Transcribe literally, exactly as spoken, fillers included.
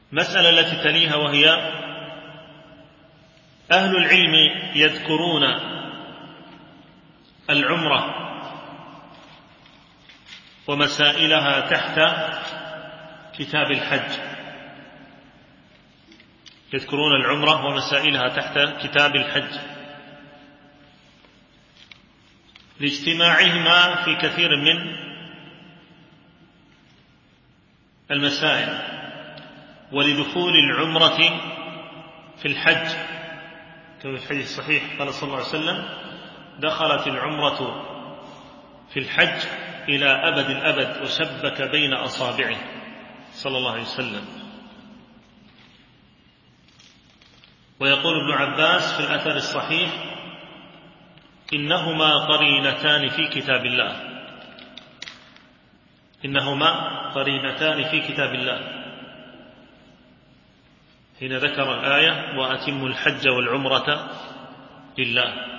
مسألة التي تليها وهي أهل العلم يذكرون العمرة ومسائلها تحت كتاب الحج، يذكرون العمرة ومسائلها تحت كتاب الحج لاجتماعهما في كثير من المسائل، ولدخول العمرة في الحج كما في الحديث الصحيح قال صلى الله عليه وسلم: دخلت العمرة في الحج إلى أبد الأبد وشبك بين أصابعه صلى الله عليه وسلم. ويقول ابن عباس في الأثر الصحيح: إنهما قرينتان في كتاب الله، إنهما قرينتان في كتاب الله، حين ذكر الآية: وأتموا الحج والعمرة لله.